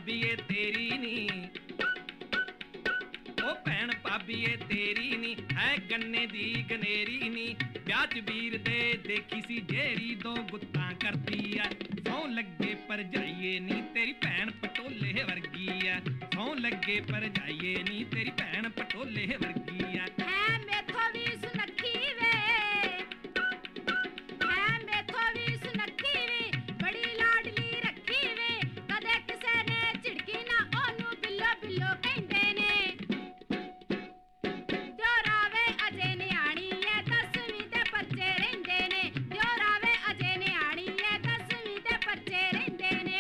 ਭਾਬੀਏ ਤੇਰੀ ਨੀ, ਉਹ ਭੈਣ ਭਾਬੀਏ ਤੇਰੀ ਨੀ, ਹੈ ਗੰਨੇ ਦੀ ਗਨੇਰੀ ਨੀ। ਵਿਆਹ ਚ ਵੀਰ ਦੇ ਦੇਖੀ ਸੀ ਜਿਹੜੀ ਦੋ ਗੁੱਤਾਂ ਕਰਦੀ ਐ। ਸੌ ਲੱਗੇ ਭਰਜਾਈਏ ਨੀ ਤੇਰੀ ਭੈਣ ਪਟੋਲੇ ਵਰਗੀ ਐ। ਸੌ ਲੱਗੇ ਭਰਜਾਈਏ ਨੀ ਤੇਰੀ ਭੈਣ ਪਟੋਲੇ ਵਰਗੀ ਐ। ਹੈ ਮੇਥੋਂ ਵੀ ਸੁਨੱਖੀ ਵੇ, ਹੈ ਮੇਥੋਂ ਵੀ ਸੁਨੱਖੀ ਵੇ, ਬੜੀ ਲਾਡਲੀ ਰੱਖੀ ਵੇ। ਕਦੇ ਕਿਸੇ ਨੇ ਝਿੜਕੀ ਨਾ ਉਹਨੂੰ ਬਿੱਲੋ ਬਿੱਲੋ ਕਹਿੰਦੇ ਨੇ। ਦਿਓਰਾਵੇ ਅਜੇ ਨਿਆਣੀ ਐ 10ਵੀਂ ਦੇ ਪਰਚੇ ਰਹਿੰਦੇ ਨੇ। ਦਿਓਰਾਵੇ ਅਜੇ ਨਿਆਣੀ ਐ 10ਵੀਂ ਦੇ ਪਰਚੇ ਰਹਿੰਦੇ ਨੇ।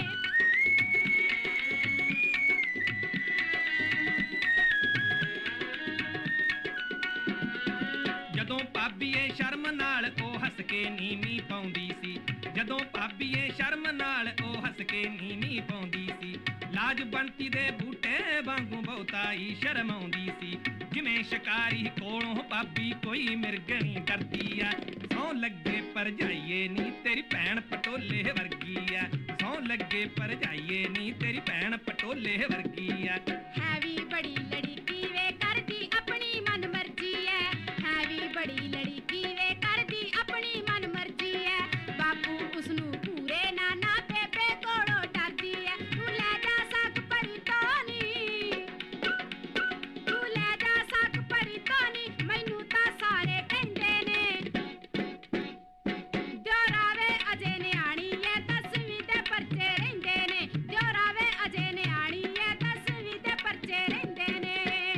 ਜਦੋਂ ਭਾਬੀਏ ਸ਼ਰਮ ਨਾਲ ਉਹ ਹੱਸ ਕੇ ਨੀਵੀਂ ਪਾਉਂਦੀ ਸੀ। ਜਦੋਂ ਭਾਬੀਏ ਸ਼ਰਮ ਨਾਲ ਉਹ ਹੱਸ ਕੇ ਨੀਵੀਂ ਪਾਉਂਦੀ ਸੀ। ਲਾਜ ਬੰਤੀ ਦੇ ਬੂਟੇ ਵਾਂਗੂ ਬਹੁਤਾ ਹੀ ਸ਼ਰਮਾਉਂਦੀ ਸੀ। ਜਿਵੇਂ ਸ਼ਿਕਾਰੀ ਕੋਲੋਂ ਭਾਬੀ ਕੋਈ ਮਿਰਗਣੀ ਡਰਦੀ ਐ। ਸੌ ਲੱਗੇ ਭਰਜਾਈਏ ਨੀ ਤੇਰੀ ਭੈਣ ਪਟੋਲੇ ਵਰਗੀ ਐ। ਸੌ ਲੱਗੇ ਭਰਜਾਈਏ ਨੀ ਤੇਰੀ ਭੈਣ ਪਟੋਲੇ ਵਰਗੀ ਐ। ਹੈ ਵੀ ਬੜੀ ਲੜਕੀ ਵੇ ਕਰਦੀ ਆਪਣੀ ਮਨ ਮਰਜ਼ੀ ਐ। ਹੈ ਵੀ ਬੜੀ ਲੜਕੀ ਵੇ ਕਰਦੀ ਆਪਣੀ ਮਨ ਮਰਜ਼ੀ ਐ। ਬਾਪੂ ਉਸਨੂੰ ਪੂਰੇ ਨਾ ਬੇਬੇ ਕੋਲੋਂ ਡਰਦੀ ਐ। ਤੂੰ ਲੈ ਜਾ ਸੱਕ ਭਰੀ ਤੋਨੀ, ਤੂੰ ਲੈ ਜਾ ਸੱਕ ਭਰੀ ਤੋਨੀ, ਮੈਨੂੰ ਤਾਂ ਸਾਰੇ ਕਹਿੰਦੇ ਨੇ। ਦਿਓਰਾਵੇ ਅਜੇ ਨਿਆਣੀ ਐ 10ਵੀਂ ਦੇ ਪਰਚੇ ਰਹਿੰਦੇ ਨੇ। ਦਿਓਰਾਵੇ ਅਜੇ ਨਿਆਣੀ ਐ 10ਵੀਂ ਦੇ ਪਰਚੇ ਰਹਿੰਦੇ ਨੇ।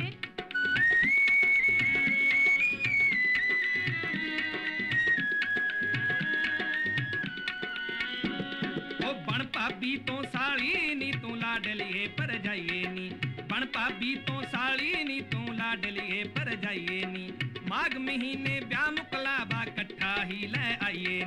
ਉਹ ਬਣ ਭਾਬੀ ਤੋਂ ਸਾਲੀ ਨੀ ਤੂੰ ਲਾਡਲੀਏ ਭਰਜਾਈਏ ਨੀ। ਬਣ ਭਾਬੀ ਤੋਂ ਸਾਲੀ ਨੀ ਤੂੰ ਲਾਡਲੀਏ ਭਰਜਾਈਏ ਨੀ। ਮਾਘ ਮਹੀਨੇ ਵਿਆਹ ਮੁਕਲਾਵਾ ਇਕੱਠਾ ਹੀ ਲੈ ਆਈਏ